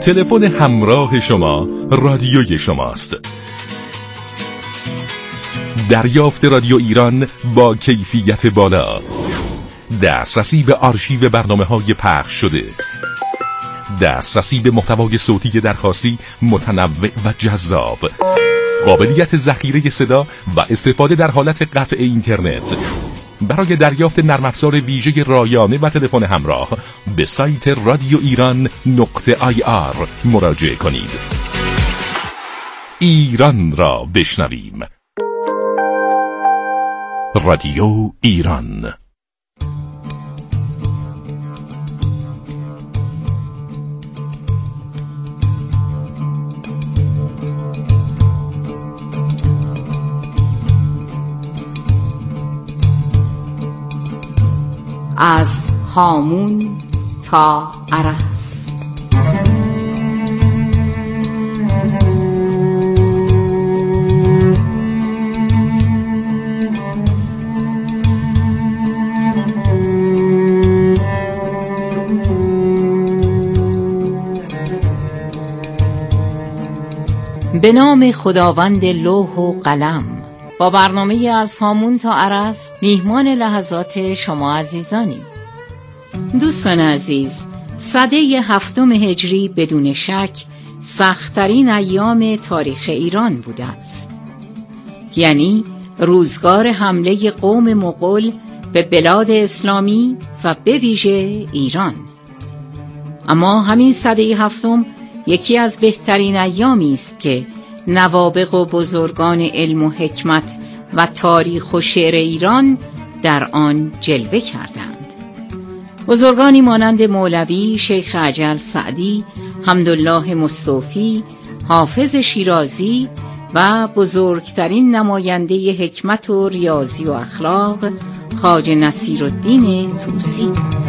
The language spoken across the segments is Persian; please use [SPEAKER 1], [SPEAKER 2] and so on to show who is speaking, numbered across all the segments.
[SPEAKER 1] تلفن همراه شما رادیوی شماست. دریافت رادیو ایران با کیفیت بالا، دسترسی به آرشیو برنامه‌های پخش شده، دسترسی به محتوای صوتی درخواستی متنوع و جذاب، قابلیت ذخیره صدا و استفاده در حالت قطع اینترنت. برای دریافت نرم افزار ویژه رایانه و تلفن همراه به سایت radioiran.ir مراجعه کنید. ایران را بشنویم. رادیو ایران.
[SPEAKER 2] از هامون تا ارس. به نام خداوند لوح و قلم. با برنامه از هامون تا ارس میهمان لحظات شما عزیزانیم. دوستان عزیز، سده 7 هجری بدون شک سخت‌ترین ایام تاریخ ایران بوده است. یعنی روزگار حمله قوم مغول به بلاد اسلامی و به ویژه ایران. اما همین سده 7 یکی از بهترین ایامی است که نوابغ و بزرگان علم و حکمت و تاریخ و شعر ایران در آن جلوه کردند. بزرگانی مانند مولوی، شیخ عجل سعدی، حمدالله مصطفی، حافظ شیرازی و بزرگترین نماینده حکمت و ریاضی و اخلاق خواجه نصیرالدین طوسی.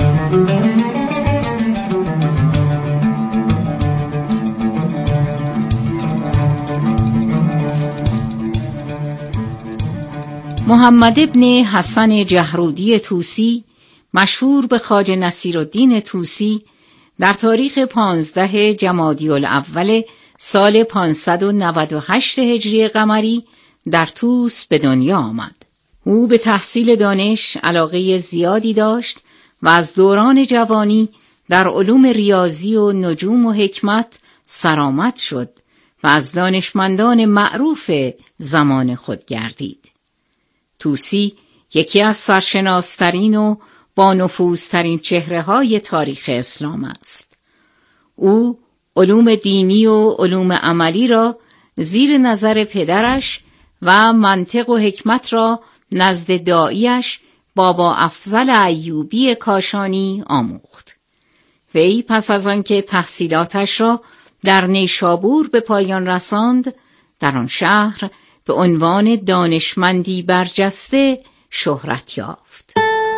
[SPEAKER 2] محمد ابن حسن جهرودی طوسی، مشهور به خواجه نصیرالدین طوسی، در تاریخ 15 جمادی الاول سال 598 هجری قمری در طوس به دنیا آمد. او به تحصیل دانش علاقه زیادی داشت و از دوران جوانی در علوم ریاضی و نجوم و حکمت سرآمد شد و از دانشمندان معروف زمان خود گردید. طوسی یکی از سرشناسترین و با نفوذترین چهره‌های تاریخ اسلام است. او علوم دینی و علوم عملی را زیر نظر پدرش و منطق و حکمت را نزد داعیش بابا افضل ایوبی کاشانی آموخت. وی پس از آنکه تحصیلاتش را در نیشابور به پایان رساند، در آن شهر به عنوان دانشمندی برجسته شهرت یافت.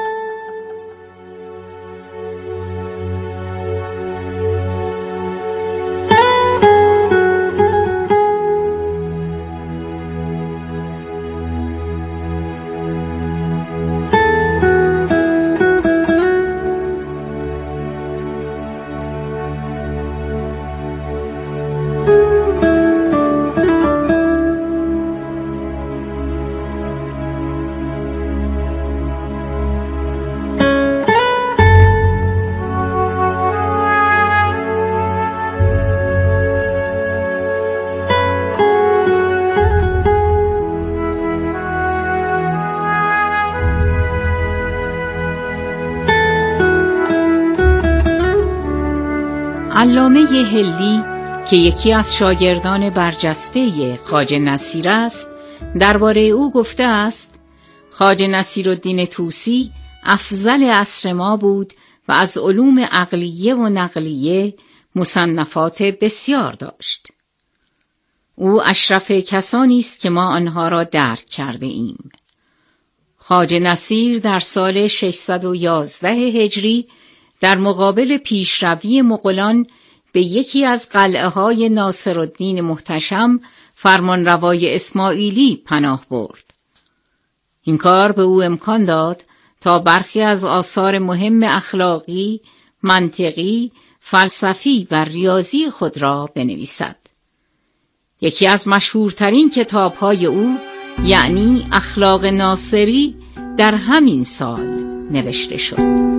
[SPEAKER 2] علامه حلی که یکی از شاگردان برجسته خواجه نصیر است، درباره او گفته است: خواجه نصیرالدین طوسی افضل عصر ما بود و از علوم عقلیه و نقلیه مصنفات بسیار داشت. او اشرف کسانی است که ما آنها را درک کرده ایم. خواجه نصیر در سال 611 هجری در مقابل پیشروی مغولان به یکی از قلعه‌های ناصرالدین محتشم فرمانروای اسماعیلی پناه برد. این کار به او امکان داد تا برخی از آثار مهم اخلاقی، منطقی، فلسفی و ریاضی خود را بنویسد. یکی از مشهورترین کتاب‌های او یعنی اخلاق ناصری در همین سال نوشته شد.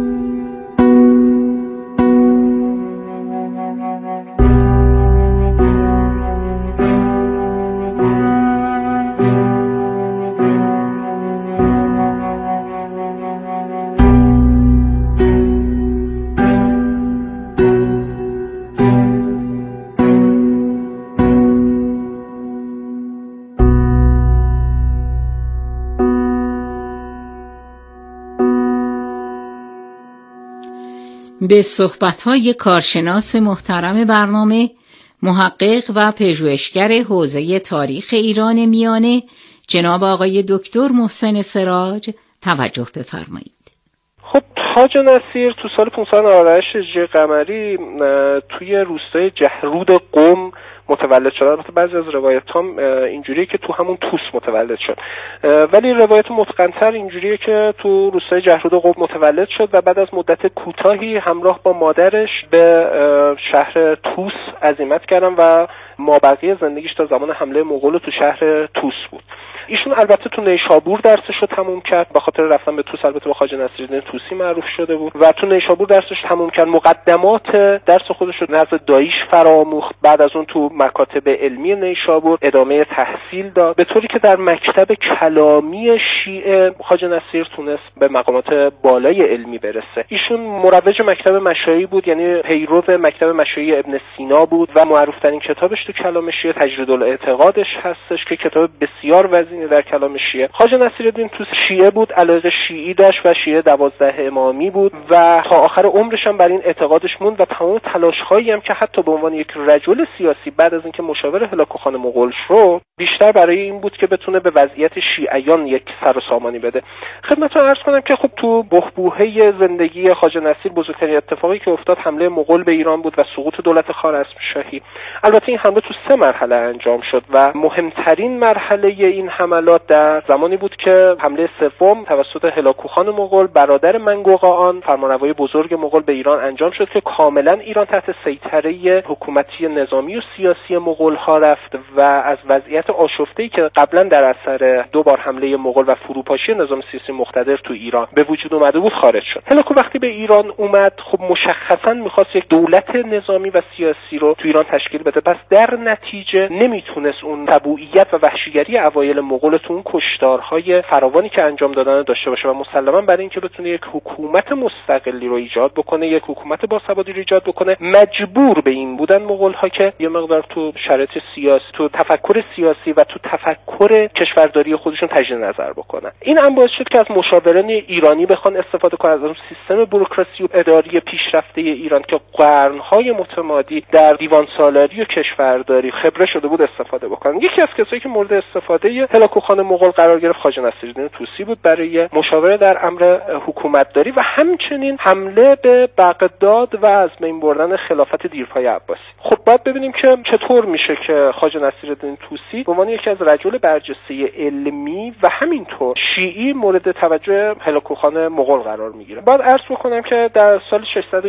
[SPEAKER 2] به صحبت‌های کارشناس محترم برنامه، محقق و پژوهشگر حوزه تاریخ ایران میانه، جناب آقای دکتر محسن سراج توجه بفرمایید.
[SPEAKER 3] خب حاج نصیر تو سال 598 هجری قمری توی روستای جهرود قم متولد شد. البته بعضی از روایت‌ها اینجوریه که تو همون توس متولد شد، ولی روایت متقن‌تر اینجوریه که تو روستای جهرود قم متولد شد و بعد از مدت کوتاهی همراه با مادرش به شهر توس عزیمت کردن و مابقی زندگیش تا زمان حمله مغول تو شهر توس بود. ایشون البته تو نیشابور درسش رو تموم کرد، به خاطر رفتن به توس البته با خواجه نصیرالدین توسی معروف شده بود و تو نیشابور درسش تموم کرد. مقدمات درس خودش رو نزد داییش فراموخت. بعد از اون تو مکاتب علمی نیشابور ادامه تحصیل داد، به طوری که در مکتب کلامی شیعه خواجه نصیر تونست به مقامات بالای علمی برسه. ایشون مروج مکتب مشایی بود، یعنی پیرو مکتب مشایی ابن سینا بود و معروف‌ترین کتابش تو کلام شیعه تجریدالاعتقادش هستش که کتاب بسیار وزینی در کلام شیعه. خواجه نصیرالدین توسی شیعه بود، علاقه شیعی داشت و شیعه 12 امامی بود و تا آخر عمرش هم بر این اعتقادش موند و تمام تلاش‌هایی هم که حتی به عنوان یک رجل سیاسی بعد از اینکه مشاور هلاکو خان مغول شد، بیشتر برای این بود که بتونه به وضعیت شیعیان یک سر و سامانی بده. خدمتتون عرض کنم که خب تو بحبوحه زندگی خواجه نصیر بزرگترین اتفاقی که افتاد حمله مغول به ایران بود و سقوط دولت خوارزمشاهی. البته این حمله تو 3 مرحله انجام شد و مهمترین مرحله این حملات در زمانی بود که حمله سوم توسط هلاکو خان مغول برادر منگوقاان فرمانروای بزرگ مغول به ایران انجام شد که کاملا ایران تحت سیطره حکومتی نظامی و سیاسی مغول ها رفت و از وضعیت آشفته‌ای که قبلا در اثر 2 بار حمله مغول و فروپاشی نظام سیاسی مقتدر تو ایران به وجود اومده بود خارج شد. هلاکو وقتی به ایران اومد خب مشخصا می‌خواست یک دولت نظامی و سیاسی رو تو ایران تشکیل بده، پس در نتیجه نمیتونست اون تبعیضیت و وحشیگری اوایل مغول تو اون کشتارهای فراوانی که انجام دادن داشته باشه و مسلما برای اینکه بتونه یک حکومت مستقلی رو ایجاد بکنه، یک حکومت باثباتی رو ایجاد بکنه، مجبور به این بودن مغول‌ها که یه مقدار تو شرایط سیاسی، تو تفکر سیاسی و تو تفکر کشورداری خودشون تجدید نظر بکنن. این هم باعث شد که از مشاوران ایرانی بخوان استفاده کنن، از اون سیستم بوروکراسی و اداری پیشرفته ایران که قرن‌های متمادی در دیوان سالاری و کشورداری خبره شده بود استفاده بکنن. یکی از کسایی که مورد استفاده هلاکو خان مغول قرار گرفت خواجه نصیرالدین توسی بود برای مشاوره در امر حکومتداری و همچنین حمله به بغداد و از بین بردن خلافت دیرپای عباسی. خب باید ببینیم که چطور میشه که خواجه نصیرالدین توسی به عنوان یکی از رجل برجسته علمی و همینطور شیعی مورد توجه هلاکو خان مغول قرار میگیره. بعد عرض بکنم که در سال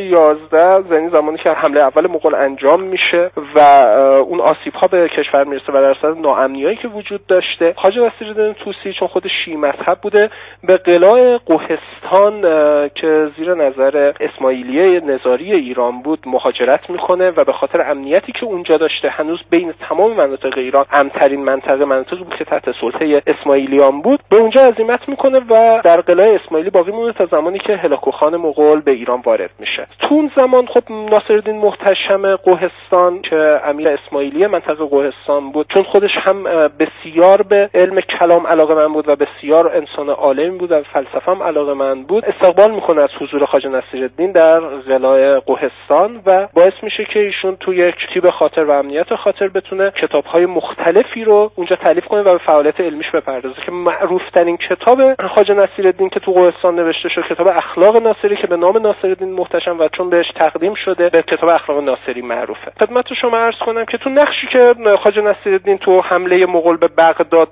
[SPEAKER 3] 611 یعنی زمانی که حمله اول مغول انجام میشه و اون آسیب‌ها به کشور میرسه و در اثر ناامنیایی که وجود داشته، خواجه نصیرالدین توسی چون خود شیعی مذهب بوده به قلاع قوهستان که زیر نظر اسماعیلیه نظاری ایران بود مهاجرت میکنه و به خاطر امنیتی که اونجا داشته هنوز بین تمام مناطق ایران امن‌ترین مناطقی بود که تحت سلطه اسماعیلیان بود، به اونجا عزیمت میکنه و در قلعه اسماعیلی باقی مونه تا زمانی که هلاکو خان مغول به ایران وارد میشه. تو اون زمان خب ناصرالدین محتشم قوهستان که امیر اسماعیلی منطقه قوهستان بود، چون خودش هم بسیار به علم کلام علاقه‌مند بود و بسیار انسان عالمی بود و فلسفه هم علاقه‌مند بود، استقبال میکنه از حضور خواجه نصیرالدین در قلعه قوهستان و باعث میشه که ایشون تو یک تیب خاطر و امنیت خاطر بتونه کتاب‌های مختلفی رو اونجا تالیف کنه و به فعالیت علمیش بپردازه که معروف‌ترین کتاب خواجه نصیرالدین که تو قوهستان نوشته شد کتاب اخلاق ناصری که به نام ناصرالدین محتشم و چون بهش تقدیم شده به کتاب اخلاق ناصری معروفه. خدمت شما عرض کنم که تو نقشی که خواجه نصیرالدین تو حمله مغول به بغداد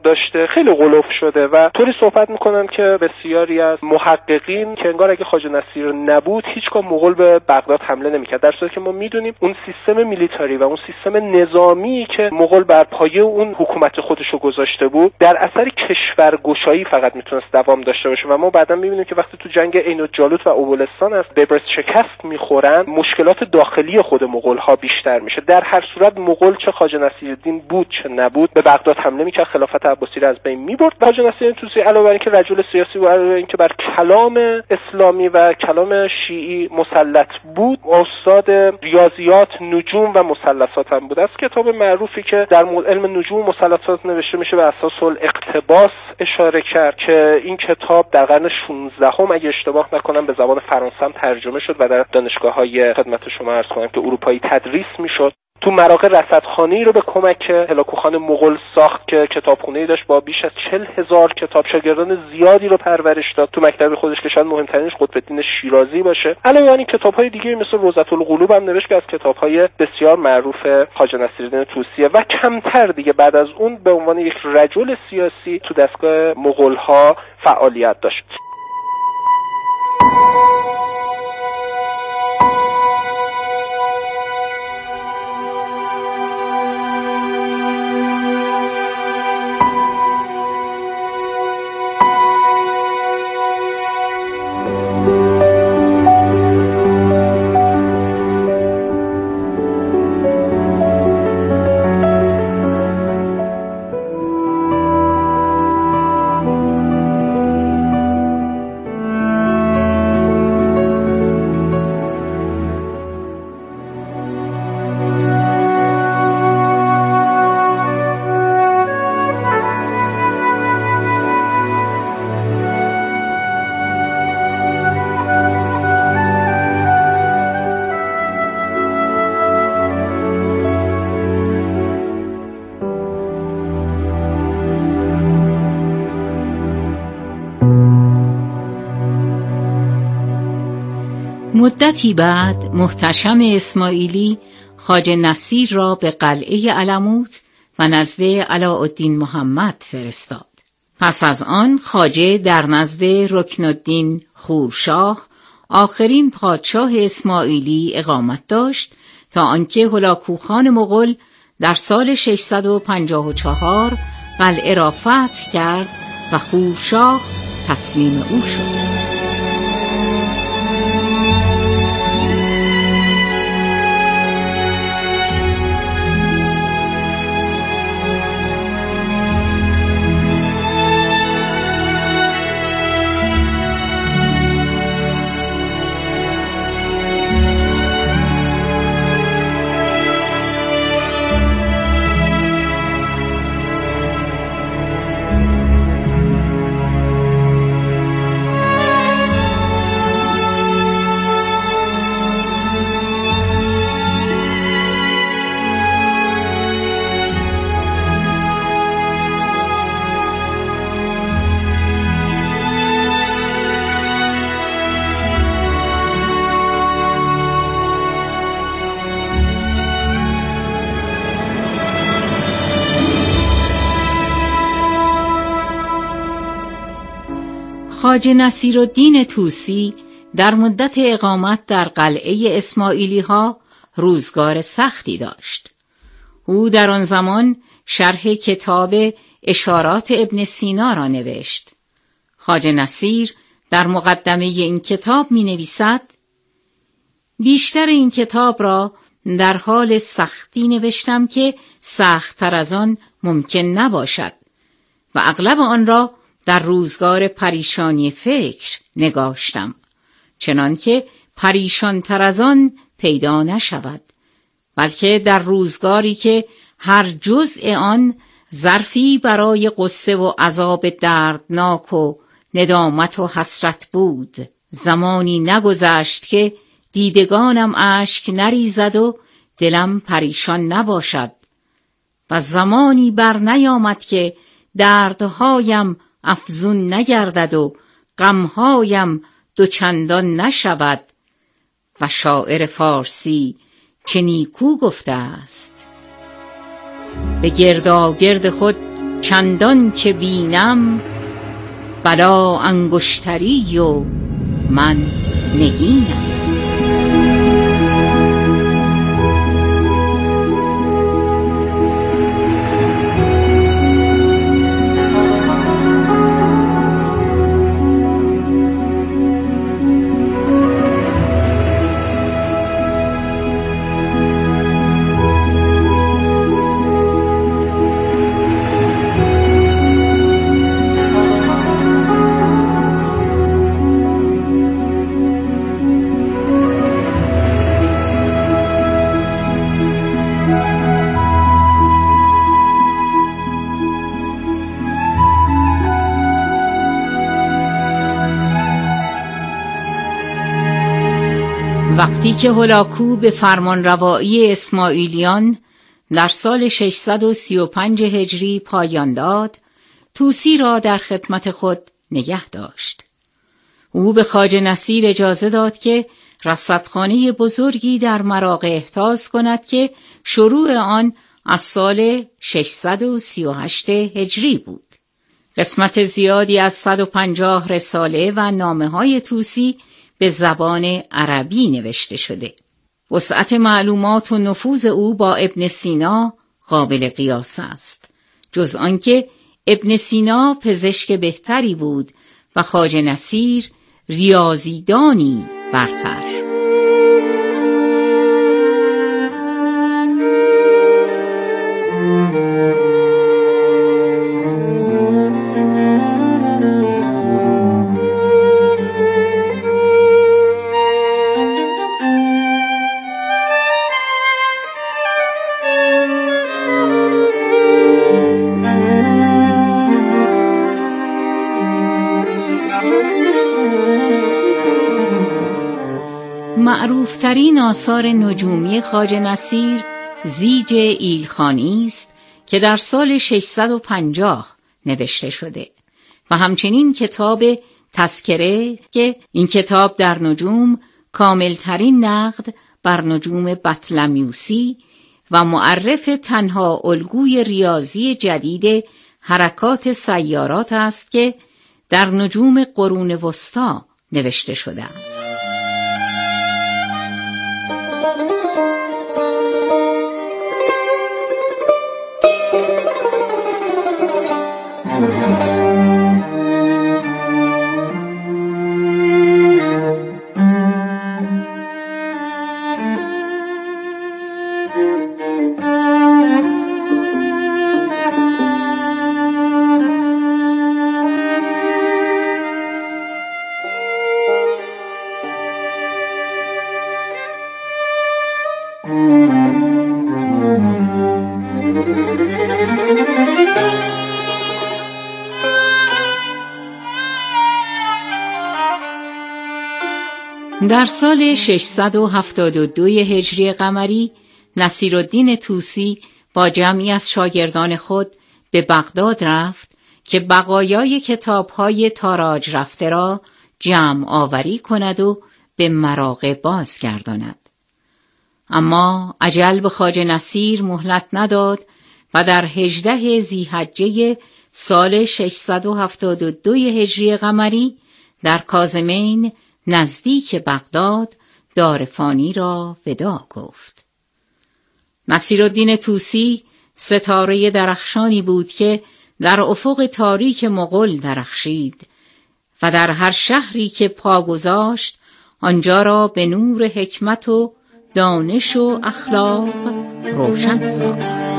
[SPEAKER 3] داشته خیلی غلوف شده و طوری صحبت میکنن که بسیاری از محققین که انگار اگه خواجه نصیر نبود هیچگاه مغول به بغداد حمله نمیکرد، در صورتی که ما میدونیم اون سیستم میلیتاری و اون سیستم نظامی که مغول بر پایه اون حکومت خودشو گذاشته بود در اثر کشورگشایی فقط میتونست دوام داشته باشه و ما بعدا میبینیم که وقتی تو جنگ عین الجالوت و اوبولستان از دبرس شکست میخورن مشکلات داخلی خود مغول ها بیشتر میشه. در هر صورت مغول چه خواجه نصیرالدین بود چه نبود به بغداد حمله میکرد، خلافت عباسی رو از بین میبرد. خواجه نصیرالدین طوسی علاوه بر اینکه رجل سیاسی و علاوه اینکه بر کلام اسلامی و کلام شیعی مسلط بود، استاد ریاضیات، نجوم و مثلثات هم بود. از کتاب معروفی که در علم نجوم و مثلثات نوشته میشه به اساس الاقتباس اشاره کرد که این کتاب در قرن 16 اگه اشتباه نکنم به زبان فرانسه هم ترجمه شد و در دانشگاه‌های خدمت شما عرض کنم که اروپایی تدریس میشد. تو مراغه رصدخانه‌ای رو به کمک هلاکوخان مغول ساخت که کتابخونه‌ای داشت با بیش از 40,000 کتاب، شاگردان زیادی رو پرورش داد. تو مکتب خودش که شاید مهمترینش قطب‌الدین شیرازی باشه. علاوه بر این کتاب‌های دیگه مثل روضة القلوب هم نوشت که از کتاب‌های بسیار معروف خواجه نصیرالدین طوسیه و کمتر دیگه بعد از اون به عنوان یک رجل سیاسی تو دستگاه مغول‌ها فعالیت داشت.
[SPEAKER 2] مدتی بعد محتشم اسماعیلی خواجه نصیر را به قلعه علموت و نزد علاءالدین محمد فرستاد. پس از آن خواجه در نزد رکنالدین خورشاه آخرین پادشاه اسماعیلی اقامت داشت تا آنکه هلاکوخان مغول در سال 654 قلعه را فتح کرد و خورشاه تسلیم او شد. خواجه نصیرالدین طوسی در مدت اقامت در قلعه اسماعیلی ها روزگار سختی داشت. او در آن زمان شرح کتاب اشارات ابن سینا را نوشت. خواجه نصیر در مقدمه این کتاب می نویسد: بیشتر این کتاب را در حال سختی نوشتم که سخت‌تر از آن ممکن نباشد و اغلب آن را در روزگار پریشانی فکر نگاشتم، چنانکه پریشان‌تر از آن پیدا نشود، بلکه در روزگاری که هر جزء آن ظرفی برای غصه و عذاب دردناک و ندامت و حسرت بود. زمانی نگذشت که دیدگانم اشک نریزد و دلم پریشان نباشد و زمانی بر نیامد که دردهایم افزون نگردد و غمهایم دوچندان نشود. و شاعر فارسی چه نیکو گفته است: به گرداگرد خود چندان که بینم بلا انگشتری و من نگینم. وقتی که هولاکو به فرمانروایی اسماعیلیان در سال 635 هجری پایان داد، طوسی را در خدمت خود نگه داشت. او به خواجه نصیر اجازه داد که رصدخانه بزرگی در مراغه احتاض کند که شروع آن از سال 638 هجری بود. قسمت زیادی از 150 رساله و نامه‌های طوسی به زبان عربی نوشته شده. وسعت معلومات و نفوذ او با ابن سینا قابل قیاس است، جز آنکه ابن سینا پزشک بهتری بود و خواجه نصیر ریاضیدانی برتر. معروفترین آثار نجومی خواجه نصیر زیج ایلخانی است که در سال 650 نوشته شده و همچنین کتاب تذکره که این کتاب در نجوم کاملترین نقد بر نجوم بطلمیوسی و معرف تنها الگوی ریاضی جدید حرکات سیارات است که در نجوم قرون وسطی نوشته شده است. در سال 672 هجری قمری نصیرالدین طوسی با جمعی از شاگردان خود به بغداد رفت که بقایای کتاب‌های تاراج رفته را جمع آوری کند و به مراغه بازگرداند. اما اجل به خواجه نصیر مهلت نداد و در 18 ذی‌حجه سال 672 هجری قمری در کاظمین نزدیک بغداد دارفانی را وداع گفت. نصیرالدین طوسی ستاره درخشانی بود که در افق تاریک مغول درخشید و در هر شهری که پا گذاشت آنجا را به نور حکمت و دانش و اخلاق روشن ساخت.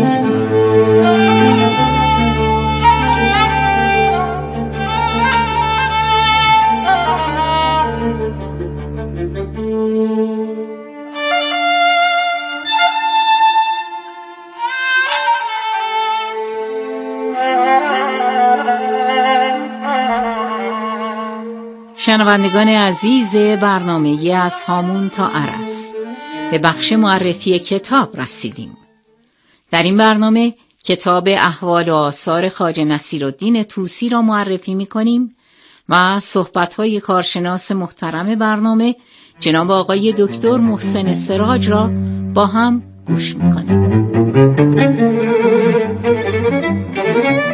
[SPEAKER 2] شنوندگان عزیز برنامه از هامون تا ارس به بخش معرفی کتاب رسیدیم. در این برنامه کتاب احوال و آثار خواجه نصیرالدین طوسی را معرفی می‌کنیم و صحبت‌های کارشناس محترم برنامه جناب آقای دکتر محسن سراج را با هم گوش می‌کنیم.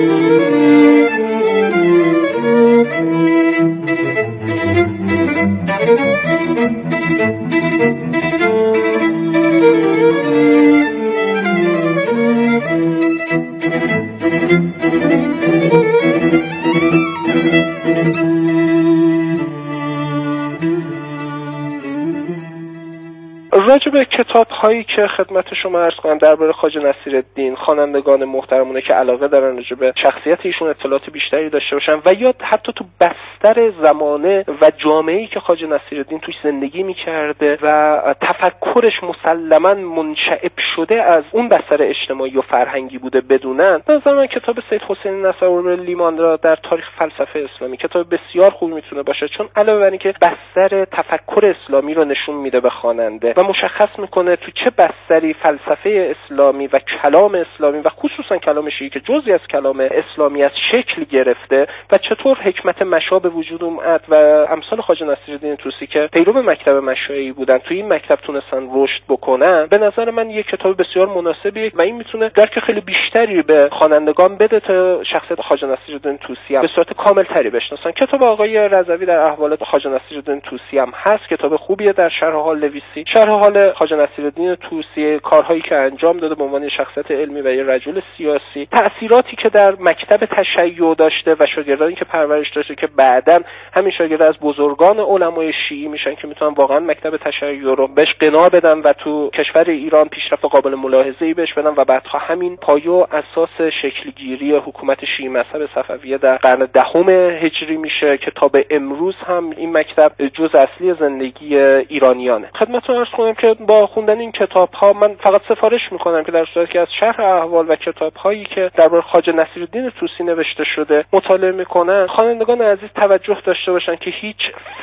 [SPEAKER 3] راجع به کتاب هایی که خدمت شما عرض کنم درباره خواجه نصیرالدین، خوانندگان محترمونه که علاقه دارن راجع به شخصیت ایشون اطلاعات بیشتری داشته باشن و یا حتی تو بستر زمانه و جامعه‌ای که خواجه نصیرالدین توش زندگی می‌کرده و تفکرش مسلماً منشعب شده از اون بستر اجتماعی و فرهنگی بوده بدونن، به نظر من کتاب سید حسین نصرالله لیمان را در تاریخ فلسفه اسلامی کتاب بسیار خوبی میتونه باشه، چون علاوه بر اینکه بستر تفکر اسلامی رو نشون میده به خواننده و مشخص میکنه تو چه بستری فلسفه اسلامی و کلام اسلامی و خصوصا کلام شیعی که جزئی از کلام اسلامی از شکل گرفته و چطور حکمت مشا به وجود اومد و امثال خواجه نصیرالدین طوسی که پیرو مکتب مشایی بودن تو این مکتب تونستن رشد بکنن. به نظر من یک کتاب بسیار مناسبیه و این میتونه درک خیلی بیشتری به خوانندگان بده تا شخصیت خواجه نصیرالدین طوسی هم به صورت کامل تری بشناسن. کتاب آقای رضوی در احوالات خواجه نصیرالدین طوسی هم هست، کتاب خوبیه در شرح حال نویسی، شرح حال خواجه نصیرالدین طوسی، کارهایی که انجام داده به عنوان شخصیت علمی و یه رجل سیاسی، تأثیراتی که در مکتب تشیع داشته و شاگردانی که پرورش داشته که بعداً همین شاگرد از بزرگان علمای شیعی میشن که میتونن واقعا مکتب تشیع رو بهش قناع بدن و تو کشور ایران پیشرفت قابل ملاحظه‌ای بهش بدن و بعدها همین پایه و اساس شکلگیری حکومت شیعی مذهب صفویه در قرن دهم هجری میشه که تا به امروز هم این مکتب جزء اصلی زندگی ایرانیانه. خدمتتون عرض کنم که با خوندن این کتاب‌ها من فقط سفارش میکنم که در صورتی که از شرح احوال و کتاب‌هایی که درباره خواجه نصیرالدین طوسی نوشته شده مطالعه میکنن، خوانندگان عزیز توجه داشته باشن که هیچ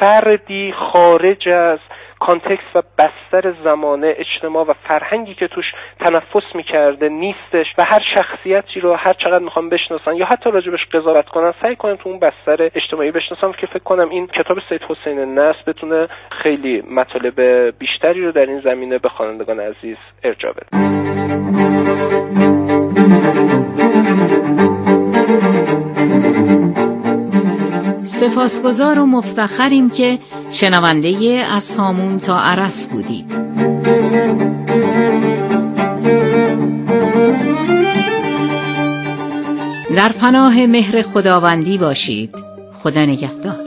[SPEAKER 3] فردی خارج از کانتکست و بستر زمانه، اجتماع و فرهنگی که توش تنفس میکرده نیستش و هر شخصیتی رو هر چقدر میخوام بشناسن یا حتی راجبش قضاوت کنن سعی کنن تو اون بستر اجتماعی بشناسن که فکر کنم این کتاب سید حسین نصر بتونه خیلی مطالب بیشتری رو در این زمینه به خوانندگان عزیز ارجاع بده.
[SPEAKER 2] سپاسگزار و مفتخریم که شنونده از هامون تا ارس بودید. در پناه مهر خداوندی باشید. خدا نگهدار.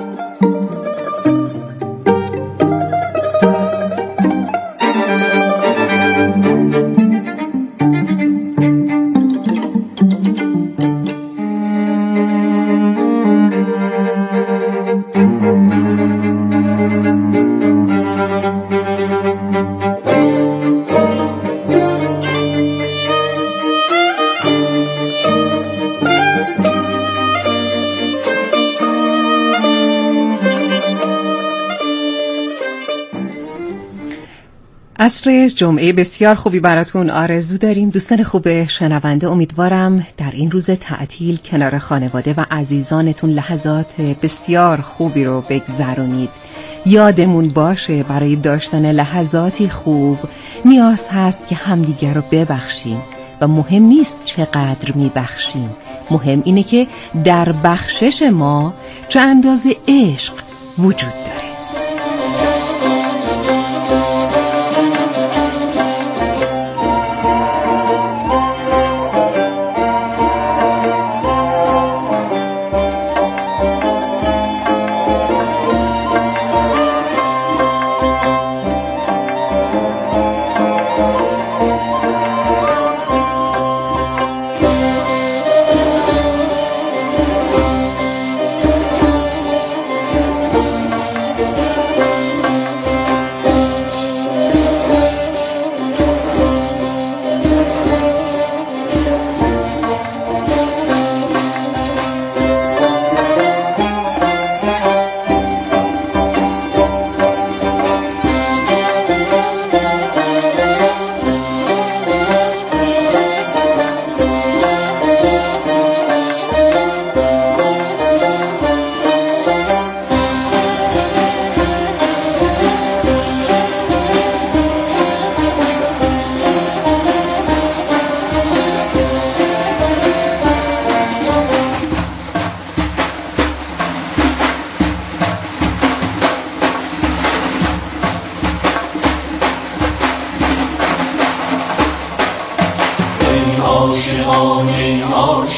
[SPEAKER 4] عصر جمعه بسیار خوبی براتون آرزو داریم دوستان خوب شنونده. امیدوارم در این روز تعطیل کنار خانواده و عزیزانتون لحظات بسیار خوبی رو بگذرونید. یادمون باشه برای داشتن لحظاتی خوب نیاز هست که همدیگر رو ببخشیم و مهم نیست چقدر میبخشیم، مهم اینه که در بخشش ما چه اندازه عشق وجود داره.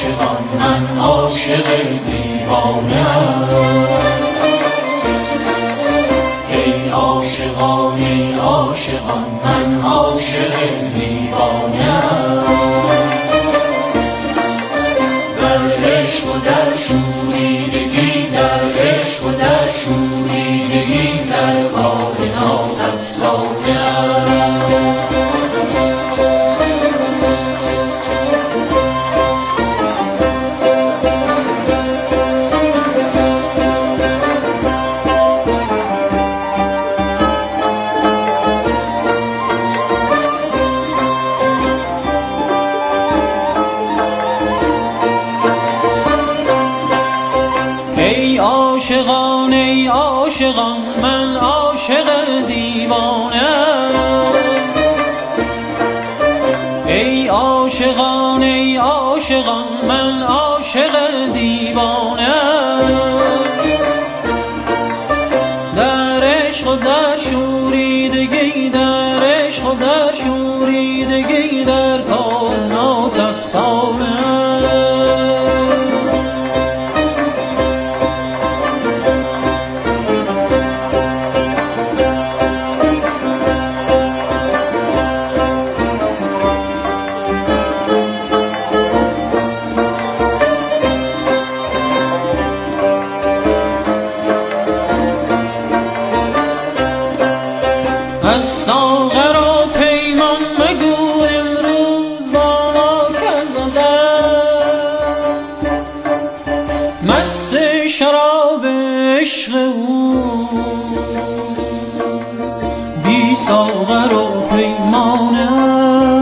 [SPEAKER 5] عاشقان من عاشق دیوانه‌ام. ای عاشقان ای عاشقان من عاشق دیوانه‌ام. در عشق و در شوریدگی، در عشق و در شوریدگی در کائنات افسانه‌ام.
[SPEAKER 6] عاشقان ای عاشقان من عاشق دیوانه‌ام. ای عاشقان ای عاشقان من عاشق دیوانه‌ام. در عشق و در شوریدگی، در عشق و در شوریدگی در کائنات افسانه‌ام. از ساغر و پیمان مگو امروز با ما کز نظر، مست شراب عشق او بی ساغر و پیمانه.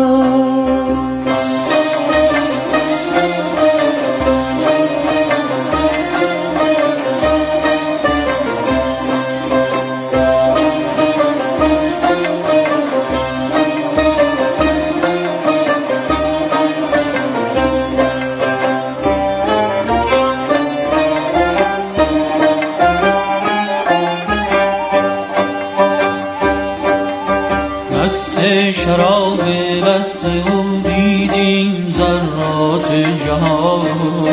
[SPEAKER 6] شراب وصل او دیدیم ذرات جهان،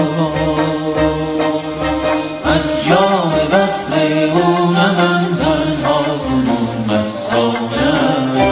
[SPEAKER 6] از جام وصل او نه من تنها کنون مستانه‌ام.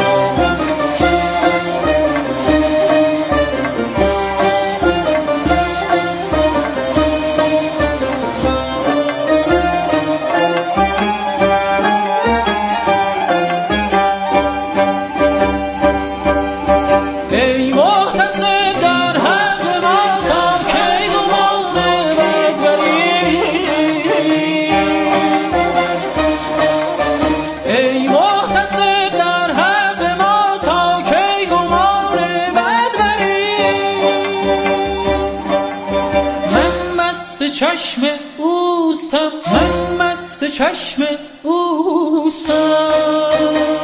[SPEAKER 6] چشم اوستم من، مست چشم اوستم.